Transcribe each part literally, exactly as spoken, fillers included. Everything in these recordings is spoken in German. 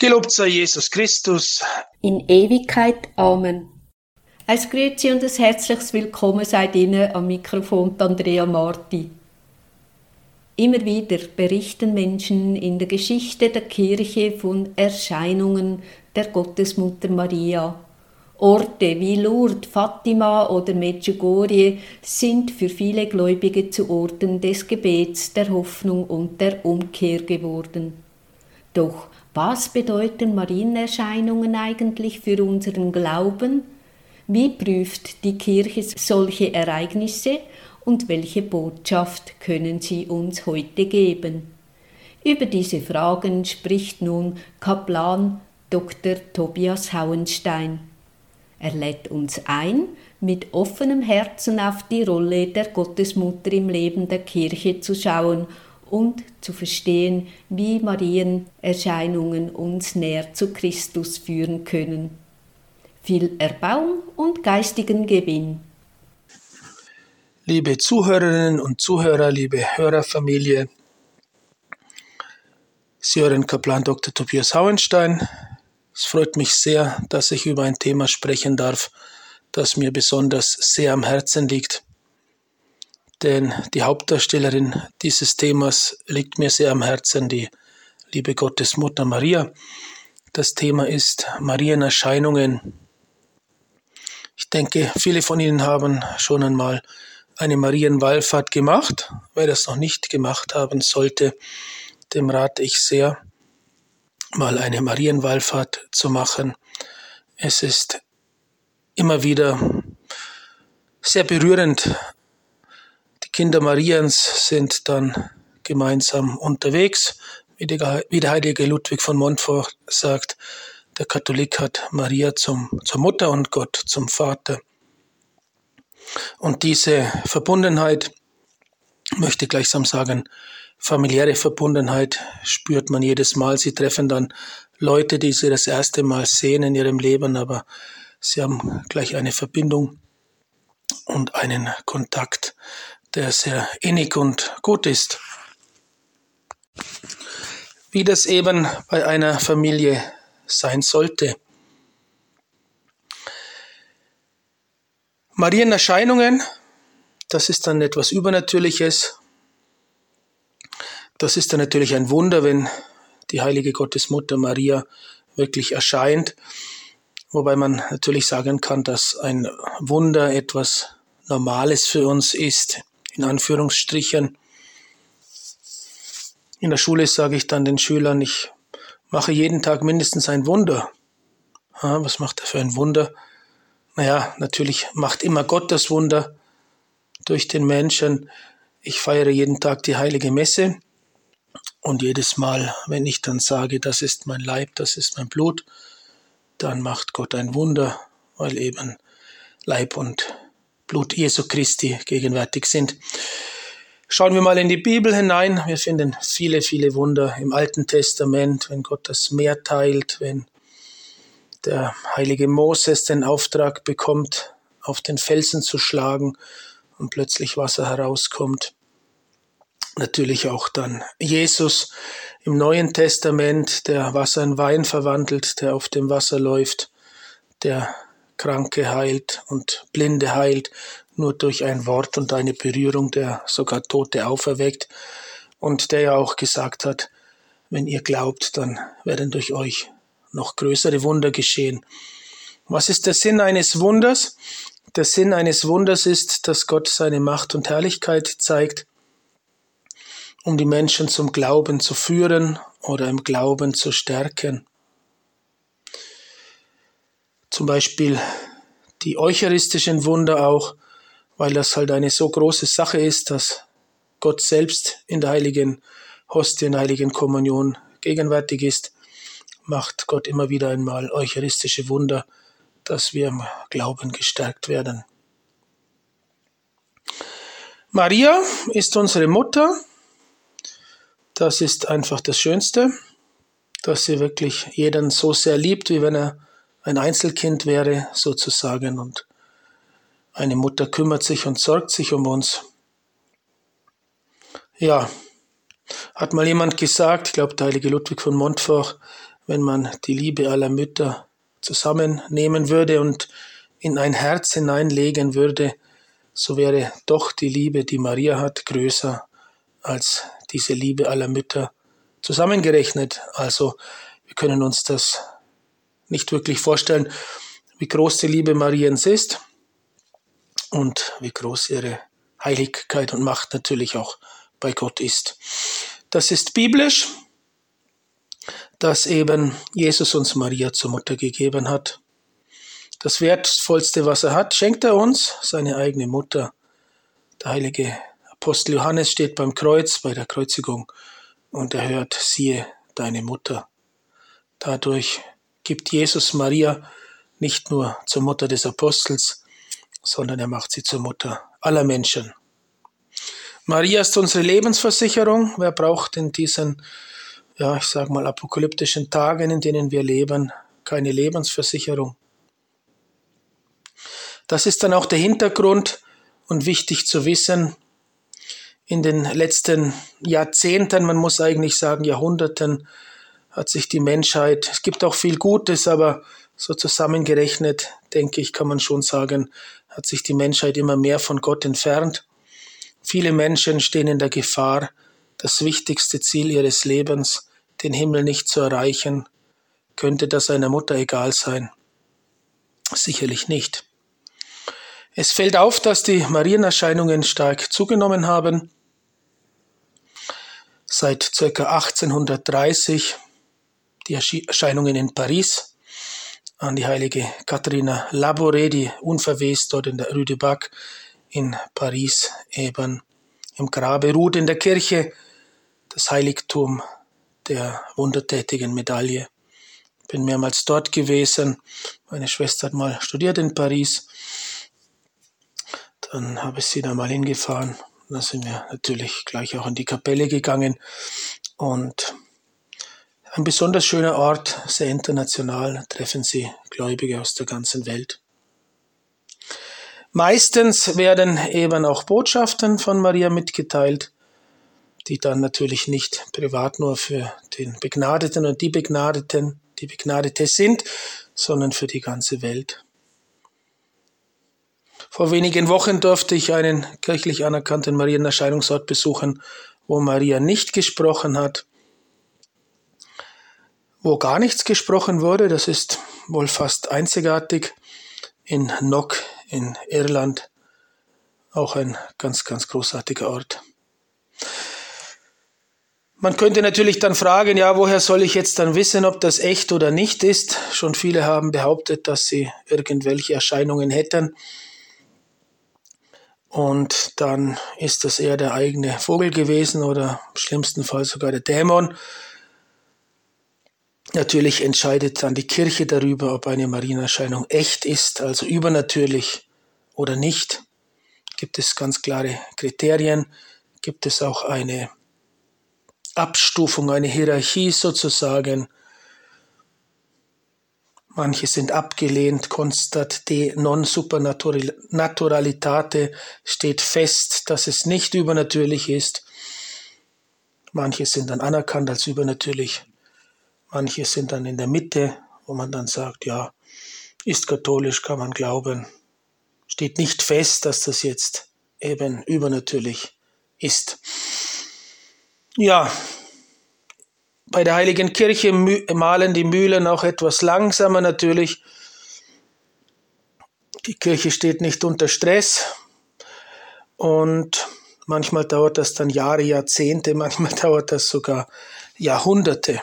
Gelobt sei Jesus Christus. In Ewigkeit. Amen. Ein Grüezi und ein herzliches Willkommen seid Ihnen am Mikrofon Andrea Marti. Immer wieder berichten Menschen in der Geschichte der Kirche von Erscheinungen der Gottesmutter Maria. Orte wie Lourdes, Fatima oder Medjugorje sind für viele Gläubige zu Orten des Gebets, der Hoffnung und der Umkehr geworden. Doch was bedeuten Marienerscheinungen eigentlich für unseren Glauben? Wie prüft die Kirche solche Ereignisse und welche Botschaft können sie uns heute geben? Über diese Fragen spricht nun Kaplan Doktor Tobias Hauenstein. Er lädt uns ein, mit offenem Herzen auf die Rolle der Gottesmutter im Leben der Kirche zu schauen und zu verstehen, wie Marienerscheinungen uns näher zu Christus führen können. Viel Erbauung und geistigen Gewinn. Liebe Zuhörerinnen und Zuhörer, liebe Hörerfamilie, Sie hören Kaplan Doktor Tobias Hauenstein. Es freut mich sehr, dass ich über ein Thema sprechen darf, das mir besonders sehr am Herzen liegt. Denn die Hauptdarstellerin dieses Themas liegt mir sehr am Herzen, die liebe Gottesmutter Maria. Das Thema ist Marienerscheinungen. Ich denke, viele von Ihnen haben schon einmal eine Marienwallfahrt gemacht. Wer das noch nicht gemacht haben sollte, dem rate ich sehr, mal eine Marienwallfahrt zu machen. Es ist immer wieder sehr berührend. Die Kinder Mariens sind dann gemeinsam unterwegs. Wie der, wie der heilige Ludwig von Montfort sagt, der Katholik hat Maria zum, zur Mutter und Gott zum Vater. Und diese Verbundenheit, möchte gleichsam sagen, familiäre Verbundenheit spürt man jedes Mal. Sie treffen dann Leute, die sie das erste Mal sehen in ihrem Leben, aber sie haben gleich eine Verbindung und einen Kontakt, der sehr innig und gut ist. Wie das eben bei einer Familie sein sollte. Marienerscheinungen, das ist dann etwas Übernatürliches. Das ist dann natürlich ein Wunder, wenn die heilige Gottesmutter Maria wirklich erscheint. Wobei man natürlich sagen kann, dass ein Wunder etwas Normales für uns ist, in Anführungsstrichen. In der Schule sage ich dann den Schülern, ich mache jeden Tag mindestens ein Wunder. Ja, was macht er für ein Wunder? Naja, natürlich macht immer Gott das Wunder durch den Menschen. Ich feiere jeden Tag die heilige Messe. Und jedes Mal, wenn ich dann sage, das ist mein Leib, das ist mein Blut, dann macht Gott ein Wunder, weil eben Leib und Blut Jesu Christi gegenwärtig sind. Schauen wir mal in die Bibel hinein. Wir finden viele, viele Wunder im Alten Testament, wenn Gott das Meer teilt, wenn der heilige Moses den Auftrag bekommt, auf den Felsen zu schlagen und plötzlich Wasser herauskommt. Natürlich auch dann Jesus im Neuen Testament, der Wasser in Wein verwandelt, der auf dem Wasser läuft, der Kranke heilt und Blinde heilt, nur durch ein Wort und eine Berührung, der sogar Tote auferweckt und der ja auch gesagt hat, wenn ihr glaubt, dann werden durch euch noch größere Wunder geschehen. Was ist der Sinn eines Wunders? Der Sinn eines Wunders ist, dass Gott seine Macht und Herrlichkeit zeigt, um die Menschen zum Glauben zu führen oder im Glauben zu stärken. Zum Beispiel die eucharistischen Wunder auch, weil das halt eine so große Sache ist, dass Gott selbst in der heiligen Hostie, in der heiligen Kommunion gegenwärtig ist, macht Gott immer wieder einmal eucharistische Wunder, dass wir im Glauben gestärkt werden. Maria ist unsere Mutter. Das ist einfach das Schönste, dass sie wirklich jeden so sehr liebt, wie wenn er ein Einzelkind wäre, sozusagen. Und eine Mutter kümmert sich und sorgt sich um uns. Ja, hat mal jemand gesagt, ich glaube der heilige Ludwig von Montfort, wenn man die Liebe aller Mütter zusammennehmen würde und in ein Herz hineinlegen würde, so wäre doch die Liebe, die Maria hat, größer als diese Liebe aller Mütter zusammengerechnet. Also wir können uns das nicht wirklich vorstellen, wie groß die Liebe Mariens ist und wie groß ihre Heiligkeit und Macht natürlich auch bei Gott ist. Das ist biblisch, dass eben Jesus uns Maria zur Mutter gegeben hat. Das Wertvollste, was er hat, schenkt er uns, seine eigene Mutter. Der heilige Apostel Johannes steht beim Kreuz, bei der Kreuzigung, und er hört, siehe, deine Mutter. Dadurch gibt Jesus Maria nicht nur zur Mutter des Apostels, sondern er macht sie zur Mutter aller Menschen. Maria ist unsere Lebensversicherung. Wer braucht in diesen, ja, ich sage mal, apokalyptischen Tagen, in denen wir leben, keine Lebensversicherung? Das ist dann auch der Hintergrund und wichtig zu wissen. In den letzten Jahrzehnten, man muss eigentlich sagen Jahrhunderten, hat sich die Menschheit, es gibt auch viel Gutes, aber so zusammengerechnet, denke ich, kann man schon sagen, hat sich die Menschheit immer mehr von Gott entfernt. Viele Menschen stehen in der Gefahr, das wichtigste Ziel ihres Lebens, den Himmel nicht zu erreichen. Könnte das einer Mutter egal sein? Sicherlich nicht. Es fällt auf, dass die Marienerscheinungen stark zugenommen haben. Seit ca. achtzehnhundertdreißig die Erscheinungen in Paris an die heilige Katharina Labouré, die unverwest dort in der Rue du Bac in Paris eben im Grabe ruht, in der Kirche, das Heiligtum der wundertätigen Medaille. Ich bin mehrmals dort gewesen. Meine Schwester hat mal studiert in Paris. Dann habe ich sie da mal hingefahren. Da sind wir natürlich gleich auch in die Kapelle gegangen. Und ein besonders schöner Ort, sehr international, treffen Sie Gläubige aus der ganzen Welt. Meistens werden eben auch Botschaften von Maria mitgeteilt, die dann natürlich nicht privat nur für den Begnadeten und die Begnadeten, die Begnadete sind, sondern für die ganze Welt. Vor wenigen Wochen durfte ich einen kirchlich anerkannten Marienerscheinungsort besuchen, wo Maria nicht gesprochen hat, wo gar nichts gesprochen wurde. Das ist wohl fast einzigartig in Knock in Irland. Auch ein ganz, ganz großartiger Ort. Man könnte natürlich dann fragen, ja, woher soll ich jetzt dann wissen, ob das echt oder nicht ist? Schon viele haben behauptet, dass sie irgendwelche Erscheinungen hätten. Und dann ist das eher der eigene Vogel gewesen oder im schlimmsten Fall sogar der Dämon. Natürlich entscheidet dann die Kirche darüber, ob eine Marienerscheinung echt ist, also übernatürlich oder nicht. Gibt es ganz klare Kriterien, gibt es auch eine Abstufung, eine Hierarchie sozusagen. Manche sind abgelehnt, constat de non supernaturalitate, steht fest, dass es nicht übernatürlich ist. Manche sind dann anerkannt als übernatürlich. Manche sind dann in der Mitte, wo man dann sagt, ja, ist katholisch, kann man glauben. Steht nicht fest, dass das jetzt eben übernatürlich ist. Ja, bei der Heiligen Kirche mahlen die Mühlen auch etwas langsamer natürlich. Die Kirche steht nicht unter Stress und manchmal dauert das dann Jahre, Jahrzehnte, manchmal dauert das sogar Jahrhunderte,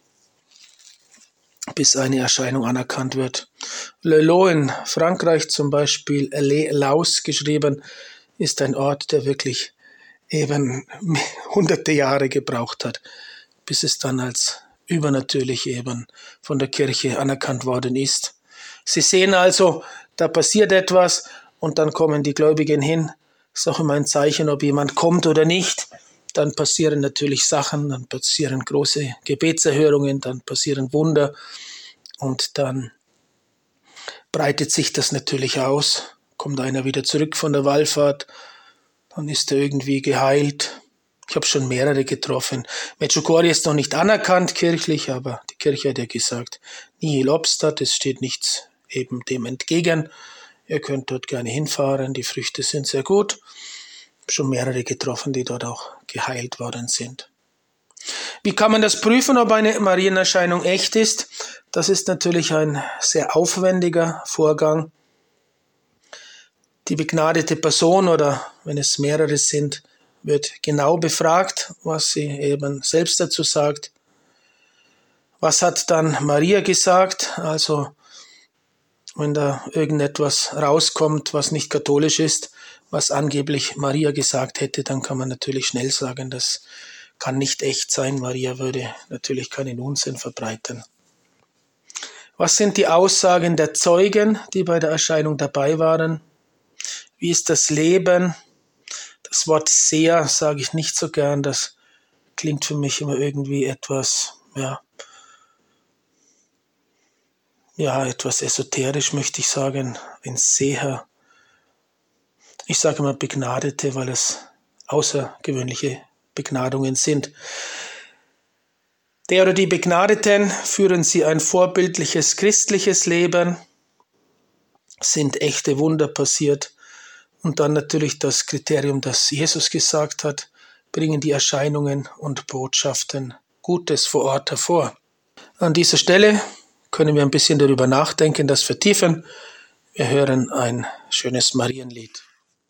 bis eine Erscheinung anerkannt wird. Lelot in Frankreich zum Beispiel, Les Laus geschrieben, ist ein Ort, der wirklich eben hunderte Jahre gebraucht hat, bis es dann als übernatürlich eben von der Kirche anerkannt worden ist. Sie sehen also, da passiert etwas und dann kommen die Gläubigen hin. Das ist auch immer ein Zeichen, ob jemand kommt oder nicht. Dann passieren natürlich Sachen, dann passieren große Gebetserhörungen, dann passieren Wunder und dann breitet sich das natürlich aus. Kommt einer wieder zurück von der Wallfahrt, dann ist er irgendwie geheilt. Ich habe schon mehrere getroffen. Medjugorje ist noch nicht anerkannt kirchlich, aber die Kirche hat ja gesagt, nihil obstat, es steht nichts eben dem entgegen. Ihr könnt dort gerne hinfahren, die Früchte sind sehr gut. Ich habe schon mehrere getroffen, die dort auch geheilt worden sind. Wie kann man das prüfen, ob eine Marienerscheinung echt ist? Das ist natürlich ein sehr aufwendiger Vorgang. Die begnadete Person oder wenn es mehrere sind, wird genau befragt, was sie eben selbst dazu sagt. Was hat dann Maria gesagt? Also wenn da irgendetwas rauskommt, was nicht katholisch ist, was angeblich Maria gesagt hätte, dann kann man natürlich schnell sagen, das kann nicht echt sein. Maria würde natürlich keinen Unsinn verbreiten. Was sind die Aussagen der Zeugen, die bei der Erscheinung dabei waren? Wie ist das Leben? Das Wort sehr sage ich nicht so gern, das klingt für mich immer irgendwie etwas, ja, ja, etwas esoterisch möchte ich sagen, ein Seher. Ich sage immer Begnadete, weil es außergewöhnliche Begnadungen sind. Der oder die Begnadeten, führen sie ein vorbildliches christliches Leben, sind echte Wunder passiert. Und dann natürlich das Kriterium, das Jesus gesagt hat, bringen die Erscheinungen und Botschaften Gutes vor Ort hervor. An dieser Stelle können wir ein bisschen darüber nachdenken, das vertiefen. Wir hören ein schönes Marienlied.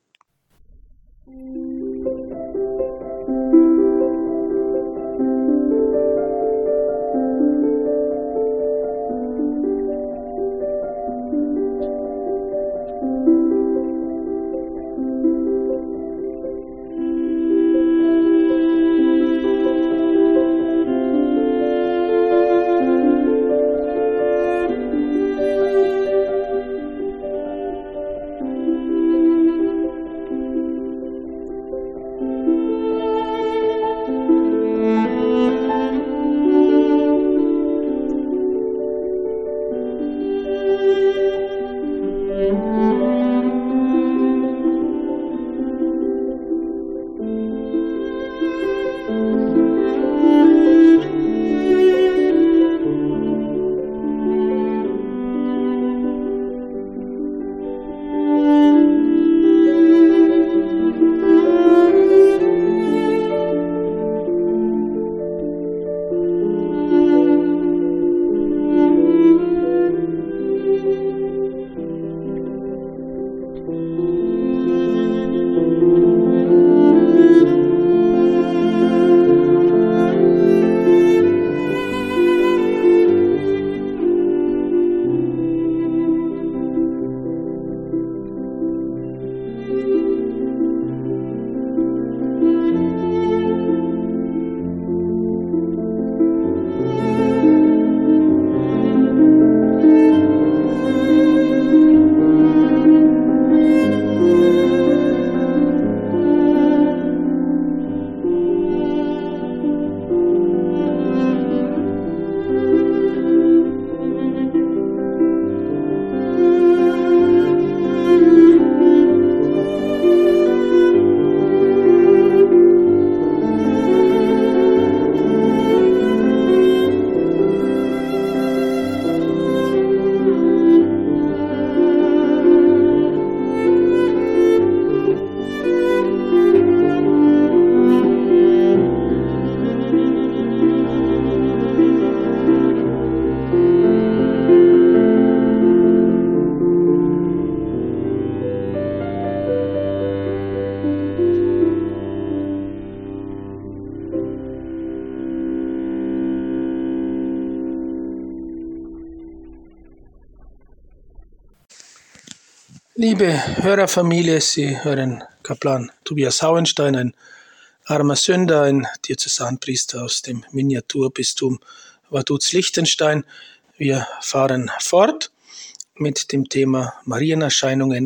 Liebe Hörerfamilie, Sie hören Kaplan Tobias Hauenstein, ein armer Sünder, ein Diözesanpriester aus dem Miniaturbistum Vaduz-Liechtenstein. Wir fahren fort mit dem Thema Marienerscheinungen.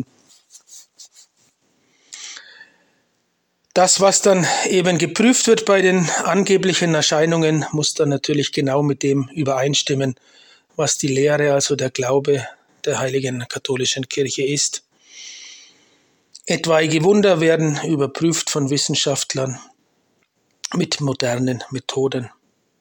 Das, was dann eben geprüft wird bei den angeblichen Erscheinungen, muss dann natürlich genau mit dem übereinstimmen, was die Lehre, also der Glaube der Heiligen Katholischen Kirche ist. Etwaige Wunder werden überprüft von Wissenschaftlern. mit modernen Methoden.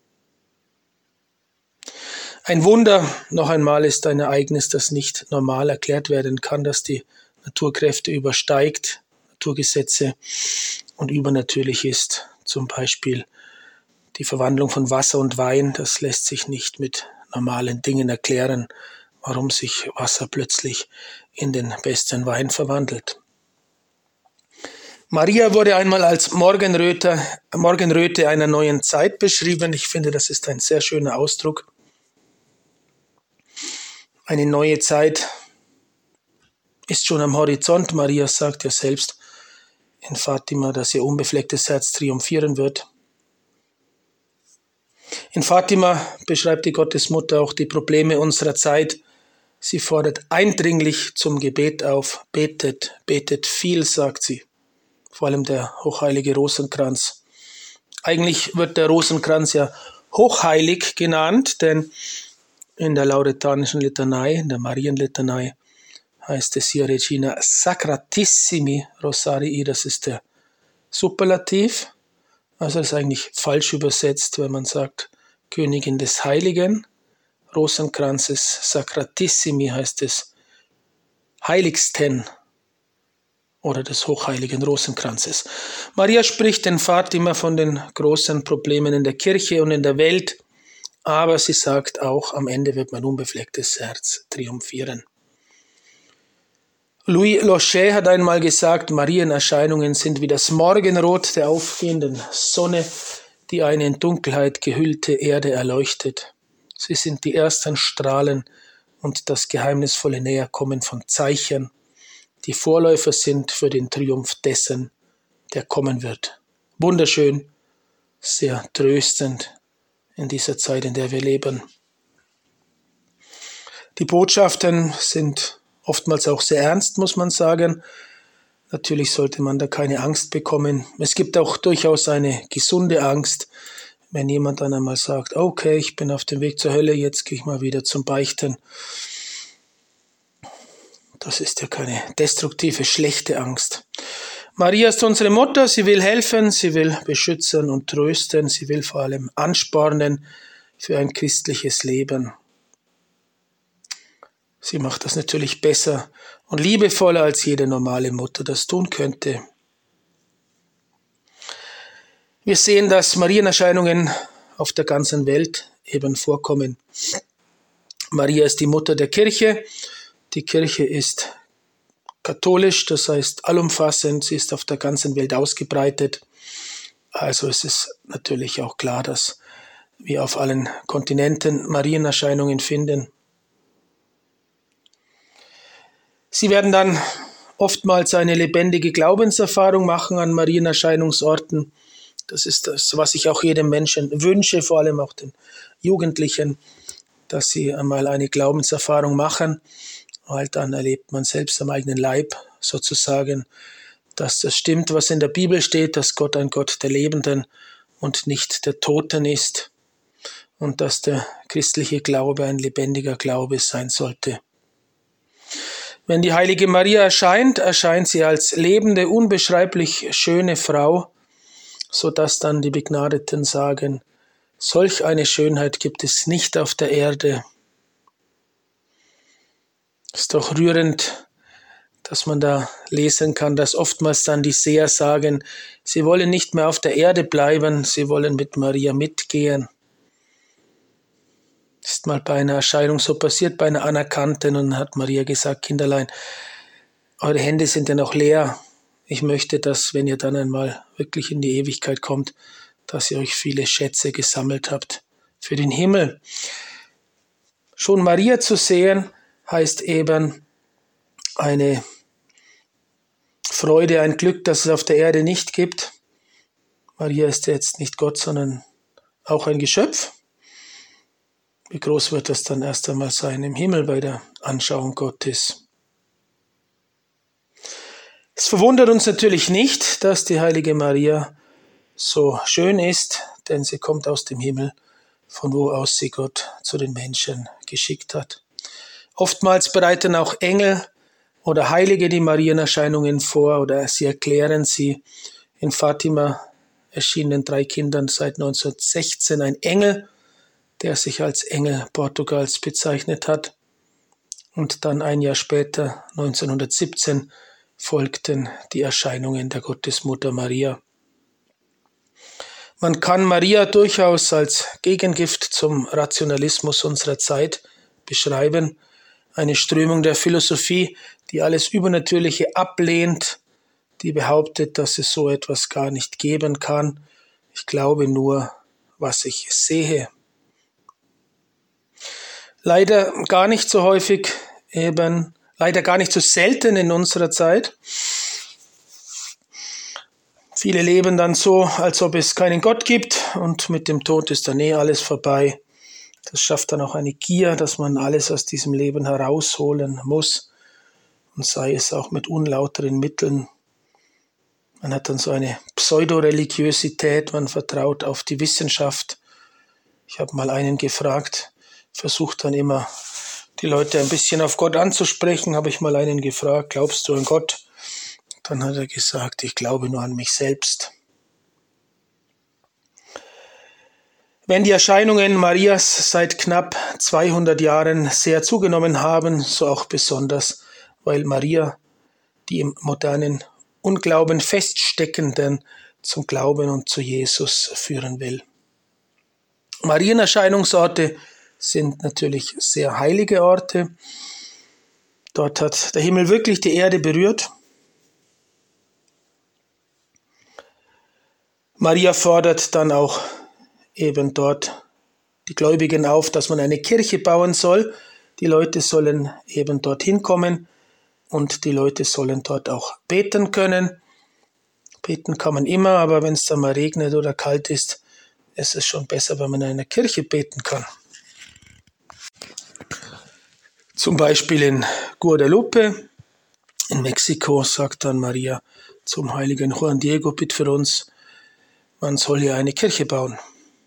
Ein Wunder, noch einmal, ist ein Ereignis, das nicht normal erklärt werden kann, das die Naturkräfte übersteigt, Naturgesetze und übernatürlich ist. Zum Beispiel die Verwandlung von Wasser und Wein, das lässt sich nicht mit normalen Dingen erklären, warum sich Wasser plötzlich in den besten Wein verwandelt. Maria wurde einmal als Morgenröte, Morgenröte einer neuen Zeit beschrieben. Ich finde, das ist ein sehr schöner Ausdruck. Eine neue Zeit ist schon am Horizont. Maria sagt ja selbst in Fatima, dass ihr unbeflecktes Herz triumphieren wird. In Fatima beschreibt die Gottesmutter auch die Probleme unserer Zeit. Sie fordert eindringlich zum Gebet auf. Betet, betet viel, sagt sie. Vor allem der hochheilige Rosenkranz. Eigentlich wird der Rosenkranz ja hochheilig genannt, denn in der lauretanischen Litanei, in der Marienlitanei, heißt es hier Regina Sacratissimi Rosarii, das ist der Superlativ. Also das ist eigentlich falsch übersetzt, wenn man sagt Königin des Heiligen. Rosenkranzes Sacratissimi heißt es Heiligsten oder des hochheiligen Rosenkranzes. Maria spricht in Fatima von den großen Problemen in der Kirche und in der Welt, aber sie sagt auch, am Ende wird mein unbeflecktes Herz triumphieren. Louis Lochet hat einmal gesagt, Marienerscheinungen sind wie das Morgenrot der aufgehenden Sonne, die eine in Dunkelheit gehüllte Erde erleuchtet. Sie sind die ersten Strahlen und das geheimnisvolle Näherkommen von Zeichen, die Vorläufer sind für den Triumph dessen, der kommen wird. Wunderschön, sehr tröstend in dieser Zeit, in der wir leben. Die Botschaften sind oftmals auch sehr ernst, muss man sagen. Natürlich sollte man da keine Angst bekommen. Es gibt auch durchaus eine gesunde Angst, wenn jemand dann einmal sagt, okay, ich bin auf dem Weg zur Hölle, jetzt gehe ich mal wieder zum Beichten. Das ist ja keine destruktive, schlechte Angst. Maria ist unsere Mutter, sie will helfen, sie will beschützen und trösten, sie will vor allem anspornen für ein christliches Leben. Sie macht das natürlich besser und liebevoller, als jede normale Mutter das tun könnte. Wir sehen, dass Marienerscheinungen auf der ganzen Welt eben vorkommen. Maria ist die Mutter der Kirche. Die Kirche ist katholisch, das heißt allumfassend, sie ist auf der ganzen Welt ausgebreitet. Also es ist natürlich auch klar, dass wir auf allen Kontinenten Marienerscheinungen finden. Sie werden dann oftmals eine lebendige Glaubenserfahrung machen an Marienerscheinungsorten. Das ist das, was ich auch jedem Menschen wünsche, vor allem auch den Jugendlichen, dass sie einmal eine Glaubenserfahrung machen, weil dann erlebt man selbst am eigenen Leib sozusagen, dass das stimmt, was in der Bibel steht, dass Gott ein Gott der Lebenden und nicht der Toten ist und dass der christliche Glaube ein lebendiger Glaube sein sollte. Wenn die heilige Maria erscheint, erscheint sie als lebende, unbeschreiblich schöne Frau, sodass dann die Begnadeten sagen, solch eine Schönheit gibt es nicht auf der Erde. Es ist doch rührend, dass man da lesen kann, dass oftmals dann die Seher sagen, sie wollen nicht mehr auf der Erde bleiben, sie wollen mit Maria mitgehen. Ist mal bei einer Erscheinung so passiert, bei einer Anerkannten, und dann hat Maria gesagt, Kinderlein, eure Hände sind ja noch leer. Ich möchte, dass, wenn ihr dann einmal wirklich in die Ewigkeit kommt, dass ihr euch viele Schätze gesammelt habt für den Himmel. Schon Maria zu sehen, heißt eben eine Freude, ein Glück, das es auf der Erde nicht gibt. Maria ist jetzt nicht Gott, sondern auch ein Geschöpf. Wie groß wird das dann erst einmal sein im Himmel bei der Anschauung Gottes? Es verwundert uns natürlich nicht, dass die heilige Maria so schön ist, denn sie kommt aus dem Himmel, von wo aus sie Gott zu den Menschen geschickt hat. Oftmals bereiten auch Engel oder Heilige die Marienerscheinungen vor oder sie erklären sie. In Fatima erschien den drei Kindern seit neunzehnhundertsechzehn ein Engel, der sich als Engel Portugals bezeichnet hat. Und dann ein Jahr später, neunzehnhundertsiebzehn, folgten die Erscheinungen der Gottesmutter Maria. Man kann Maria durchaus als Gegengift zum Rationalismus unserer Zeit beschreiben, eine Strömung der Philosophie, die alles Übernatürliche ablehnt, die behauptet, dass es so etwas gar nicht geben kann. Ich glaube nur, was ich sehe. Leider gar nicht so häufig, eben leider gar nicht so selten in unserer Zeit. Viele leben dann so, als ob es keinen Gott gibt und mit dem Tod ist dann eh alles vorbei. Das schafft dann auch eine Gier, dass man alles aus diesem Leben herausholen muss und sei es auch mit unlauteren Mitteln. Man hat dann so eine Pseudoreligiosität, man vertraut auf die Wissenschaft. Ich habe mal einen gefragt, versucht dann immer die Leute ein bisschen auf Gott anzusprechen, habe ich mal einen gefragt, glaubst du an Gott? Dann hat er gesagt, ich glaube nur an mich selbst. Wenn die Erscheinungen Marias seit knapp zweihundert Jahren sehr zugenommen haben, so auch besonders, weil Maria die im modernen Unglauben Feststeckenden zum Glauben und zu Jesus führen will. Marienerscheinungsorte sind natürlich sehr heilige Orte. Dort hat der Himmel wirklich die Erde berührt. Maria fordert dann auch eben dort die Gläubigen auf, dass man eine Kirche bauen soll. Die Leute sollen eben dorthin kommen und die Leute sollen dort auch beten können. Beten kann man immer, aber wenn es dann mal regnet oder kalt ist, ist es schon besser, wenn man in einer Kirche beten kann. Zum Beispiel in Guadalupe, in Mexiko, sagt dann Maria zum heiligen Juan Diego, bitte für uns, man soll hier eine Kirche bauen.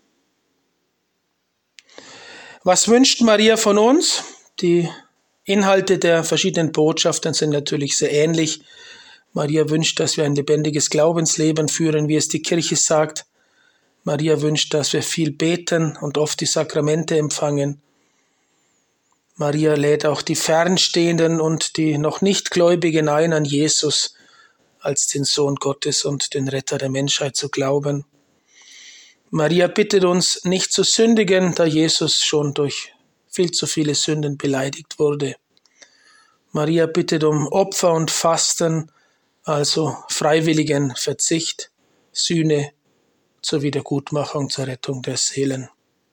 Was wünscht Maria von uns? Die Inhalte der verschiedenen Botschaften sind natürlich sehr ähnlich. Maria wünscht, dass wir ein lebendiges Glaubensleben führen, wie es die Kirche sagt. Maria wünscht, dass wir viel beten und oft die Sakramente empfangen. Maria lädt auch die Fernstehenden und die noch nicht Gläubigen ein, an Jesus als den Sohn Gottes und den Retter der Menschheit zu glauben. Maria bittet uns, nicht zu sündigen, da Jesus schon durch viel zu viele Sünden beleidigt wurde. Maria bittet um Opfer und Fasten, also freiwilligen Verzicht, Sühne zur Wiedergutmachung, zur Rettung der Seelen.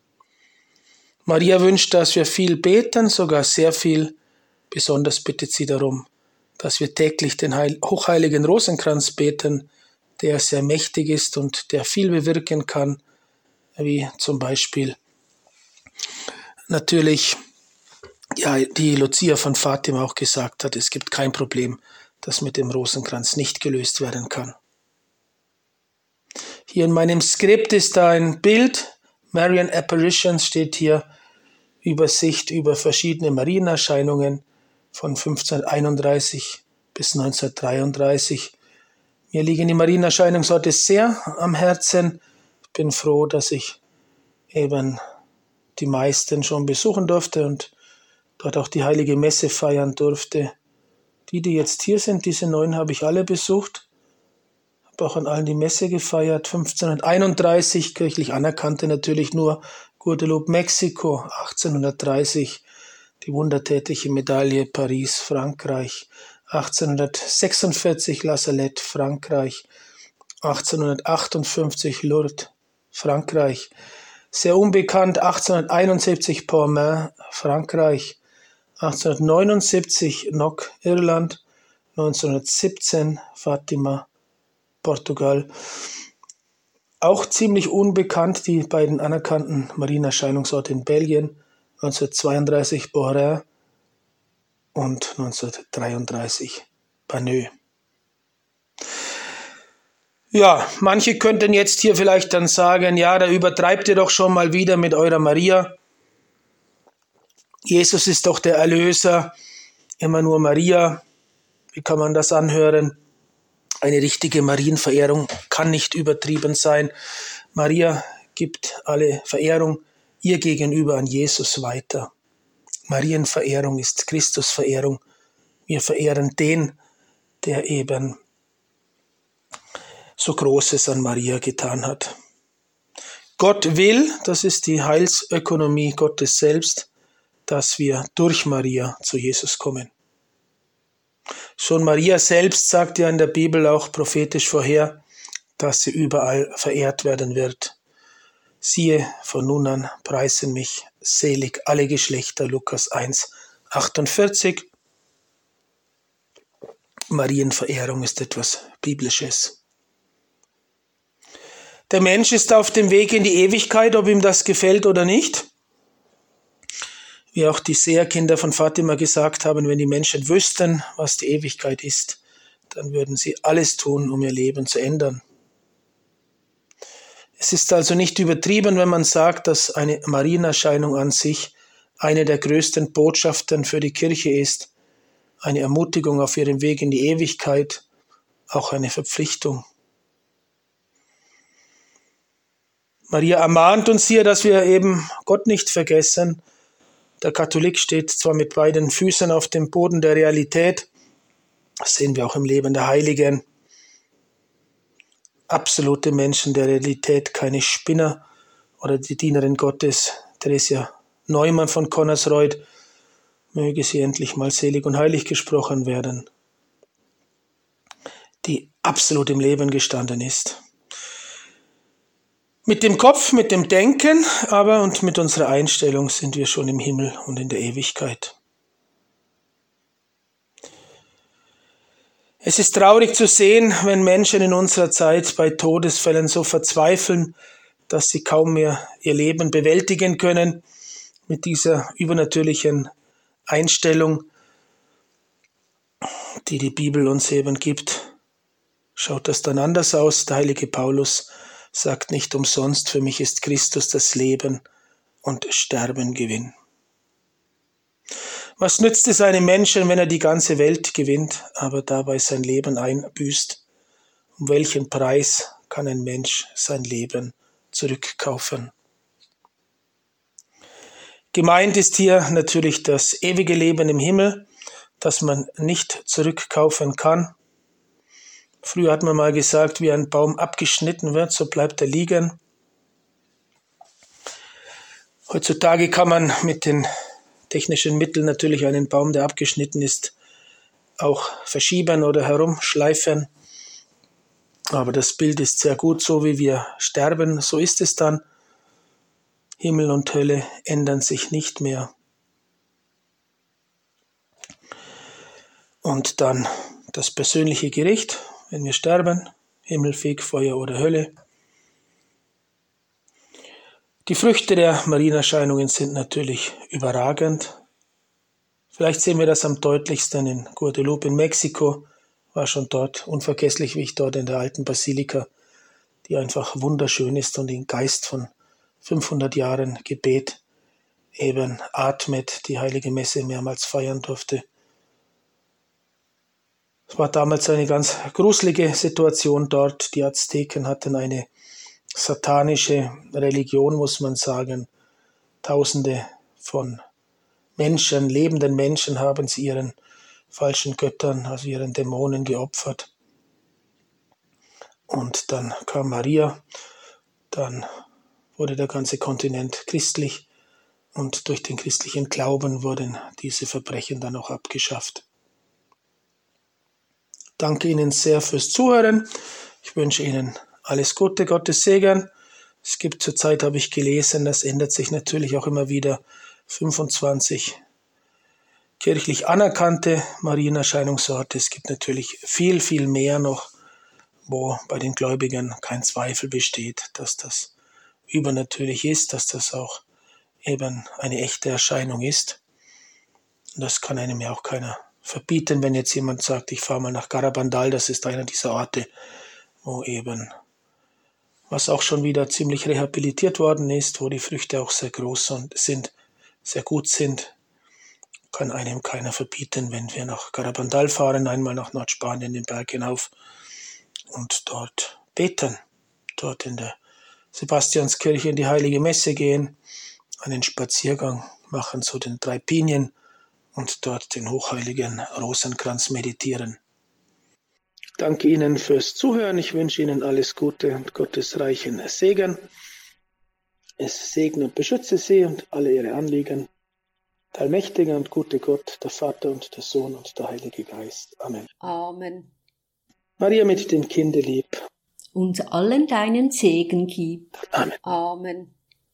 Maria wünscht, dass wir viel beten, sogar sehr viel. Besonders bittet sie darum, dass wir täglich den Heil- hochheiligen Rosenkranz beten, der sehr mächtig ist und der viel bewirken kann, wie zum Beispiel natürlich ja, die Lucia von Fatima auch gesagt hat, es gibt kein Problem, das mit dem Rosenkranz nicht gelöst werden kann. Hier in meinem Skript ist da ein Bild, Marian Apparitions steht hier, Übersicht über verschiedene Marienerscheinungen von fünfzehnhunderteinunddreißig bis neunzehnhundertdreiunddreißig. Mir liegen die Marienerscheinungsorte sehr am Herzen. Ich bin froh, dass ich eben die meisten schon besuchen durfte und dort auch die Heilige Messe feiern durfte. Die, die jetzt hier sind, diese neun habe ich alle besucht. Habe auch an allen die Messe gefeiert. fünfzehnhunderteinunddreißig, kirchlich anerkannte natürlich nur Guadalupe, Mexiko. achtzehnhundertdreißig, die wundertätige Medaille Paris, Frankreich. achtzehnhundertsechsundvierzig, La Salette, Frankreich. achtzehnhundertachtundfünfzig, Lourdes, Frankreich. Sehr unbekannt, achtzehnhunderteinundsiebzig, Port-Main, Frankreich. achtzehnhundertneunundsiebzig, Knock, Irland. neunzehnhundertsiebzehn, Fatima, Portugal. Auch ziemlich unbekannt die beiden anerkannten Marienerscheinungsorte in Belgien, neunzehnhundertzweiunddreißig Bohrin und neunzehnhundertdreiunddreißig Banneux. Ja, manche könnten jetzt hier vielleicht dann sagen, ja, da übertreibt ihr doch schon mal wieder mit eurer Maria. Jesus ist doch der Erlöser, immer nur Maria. Wie kann man das anhören? Eine richtige Marienverehrung kann nicht übertrieben sein. Maria gibt alle Verehrung ihr gegenüber an Jesus weiter. Marienverehrung ist Christusverehrung. Wir verehren den, der eben so Großes an Maria getan hat. Gott will, das ist die Heilsökonomie Gottes selbst, dass wir durch Maria zu Jesus kommen. Schon Maria selbst sagt ja in der Bibel auch prophetisch vorher, dass sie überall verehrt werden wird. Siehe, von nun an preisen mich selig alle Geschlechter, Lukas eins, achtundvierzig. Marienverehrung ist etwas Biblisches. Der Mensch ist auf dem Weg in die Ewigkeit, ob ihm das gefällt oder nicht. Wie auch die Seherkinder von Fatima gesagt haben, wenn die Menschen wüssten, was die Ewigkeit ist, dann würden sie alles tun, um ihr Leben zu ändern. Es ist also nicht übertrieben, wenn man sagt, dass eine Marienerscheinung an sich eine der größten Botschaften für die Kirche ist, eine Ermutigung auf ihrem Weg in die Ewigkeit, auch eine Verpflichtung. Maria ermahnt uns hier, dass wir eben Gott nicht vergessen. Der Katholik steht zwar mit beiden Füßen auf dem Boden der Realität, das sehen wir auch im Leben der Heiligen. Absolute Menschen der Realität, keine Spinner, oder die Dienerin Gottes, Theresia Neumann von Connersreuth, möge sie endlich mal selig und heilig gesprochen werden, die absolut im Leben gestanden ist. Mit dem Kopf, mit dem Denken, aber und mit unserer Einstellung sind wir schon im Himmel und in der Ewigkeit. Es ist traurig zu sehen, wenn Menschen in unserer Zeit bei Todesfällen so verzweifeln, dass sie kaum mehr ihr Leben bewältigen können mit dieser übernatürlichen Einstellung, die die Bibel uns eben gibt. Schaut das dann anders aus? Der heilige Paulus sagt nicht umsonst, für mich ist Christus das Leben und Sterben Gewinn. Was nützt es einem Menschen, wenn er die ganze Welt gewinnt, aber dabei sein Leben einbüßt? Um welchen Preis kann ein Mensch sein Leben zurückkaufen? Gemeint ist hier natürlich das ewige Leben im Himmel, das man nicht zurückkaufen kann. Früher hat man mal gesagt, wie ein Baum abgeschnitten wird, so bleibt er liegen. Heutzutage kann man mit den technischen Mitteln natürlich einen Baum, der abgeschnitten ist, auch verschieben oder herumschleifen. Aber das Bild ist sehr gut, so wie wir sterben, so ist es dann. Himmel und Hölle ändern sich nicht mehr. Und dann das persönliche Gericht, wenn wir sterben, Himmel, Fegfeuer oder Hölle. Die Früchte der Marienerscheinungen sind natürlich überragend. Vielleicht sehen wir das am deutlichsten in Guadalupe in Mexiko. War schon dort unvergesslich, wie ich dort in der alten Basilika, die einfach wunderschön ist und den Geist von fünfhundert Jahren Gebet eben atmet, die heilige Messe mehrmals feiern durfte. Es war damals eine ganz gruselige Situation dort. Die Azteken hatten eine satanische Religion, muss man sagen. Tausende von Menschen, lebenden Menschen, haben sie ihren falschen Göttern, also ihren Dämonen geopfert. Und dann kam Maria, dann wurde der ganze Kontinent christlich und durch den christlichen Glauben wurden diese Verbrechen dann auch abgeschafft. Danke Ihnen sehr fürs Zuhören. Ich wünsche Ihnen alles Gute, Gottes Segen. Es gibt zurzeit, habe ich gelesen, das ändert sich natürlich auch immer wieder, fünfundzwanzig kirchlich anerkannte Marienerscheinungsorte. Es gibt natürlich viel, viel mehr noch, wo bei den Gläubigen kein Zweifel besteht, dass das übernatürlich ist, dass das auch eben eine echte Erscheinung ist. Und das kann einem ja auch keiner verbieten, wenn jetzt jemand sagt, ich fahre mal nach Garabandal, das ist einer dieser Orte, wo eben, was auch schon wieder ziemlich rehabilitiert worden ist, wo die Früchte auch sehr groß sind, sehr gut sind, kann einem keiner verbieten, wenn wir nach Garabandal fahren, einmal nach Nordspanien den Berg hinauf. und dort beten, dort in der Sebastianskirche in die Heilige Messe gehen, einen Spaziergang machen zu den drei Pinien und dort den hochheiligen Rosenkranz meditieren. Danke Ihnen fürs Zuhören. Ich wünsche Ihnen alles Gute und Gottes reichen Segen. Es segne und beschütze Sie und alle Ihre Anliegen. Der allmächtige und gute Gott, der Vater und der Sohn und der Heilige Geist. Amen. Amen. Maria mit dem Kinde lieb. Uns allen deinen Segen gib. Amen. Amen.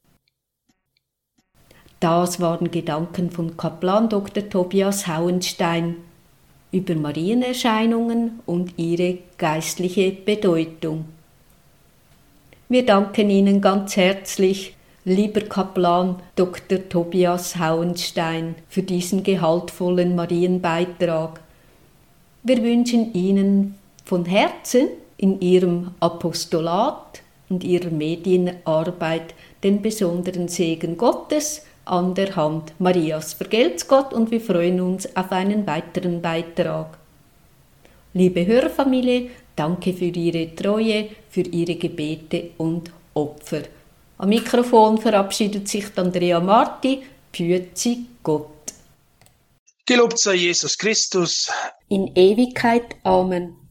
Das waren Gedanken von Kaplan Doktor Tobias Hauenstein über Marienerscheinungen und ihre geistliche Bedeutung. Wir danken Ihnen ganz herzlich, lieber Kaplan Doktor Tobias Hauenstein, für diesen gehaltvollen Marienbeitrag. Wir wünschen Ihnen von Herzen in Ihrem Apostolat und Ihrer Medienarbeit den besonderen Segen Gottes an der Hand Marias. Vergelt's Gott und wir freuen uns auf einen weiteren Beitrag. Liebe Hörfamilie, danke für Ihre Treue, für Ihre Gebete und Opfer. Am Mikrofon verabschiedet sich Andrea Marti. Püezi Gott. Gelobt sei Jesus Christus. In Ewigkeit. Amen.